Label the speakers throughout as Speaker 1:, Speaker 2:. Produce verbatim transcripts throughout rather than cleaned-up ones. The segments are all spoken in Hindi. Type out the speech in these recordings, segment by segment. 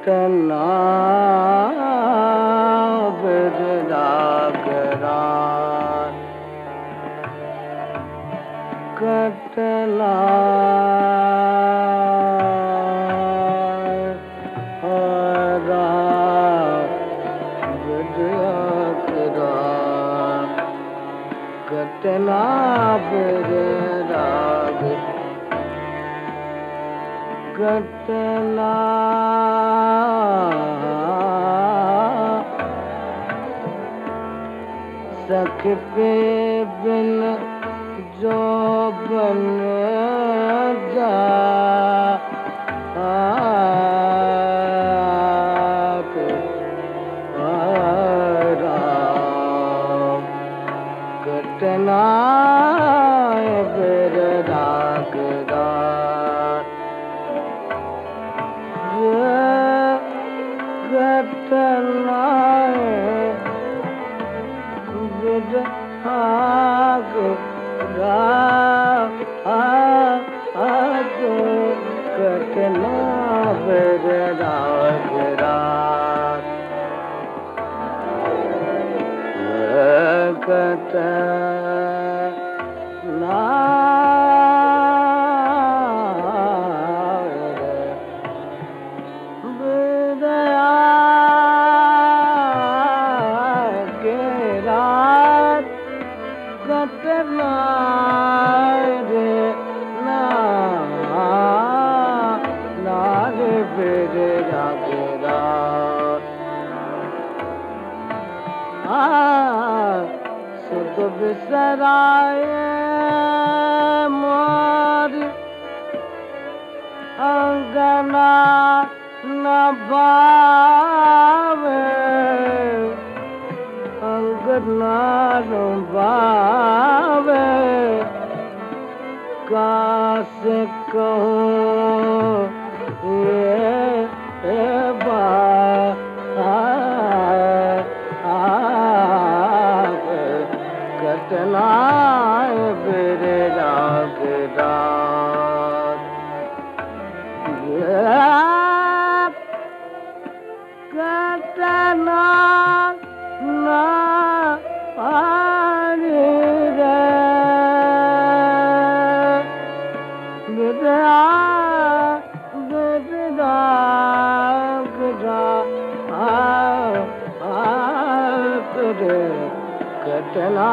Speaker 1: कटना बिररागरा कटना हरा बिररागरा कटना बिरराग कटना सख पे बिन जो बन जा कटना बिररागरा कटना बिररागरा कटना बिररागरा कटना कटना रे ना ना रे बिररागरा आ सुध बिसराए मोर अंगना न बावे अंगना न बावे कास कहूँ ये बा कटना बिररागरा कटना ना पानी रे बिररागरा कटना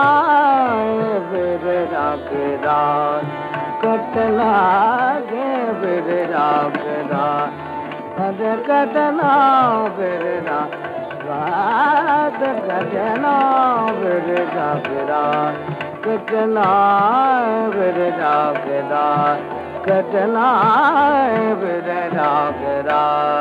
Speaker 1: बिररागरा कटना गे बिररागरा अरे कटना बिररागरा कटना बिररागरा कटना बिररागरा कटना बिररागरा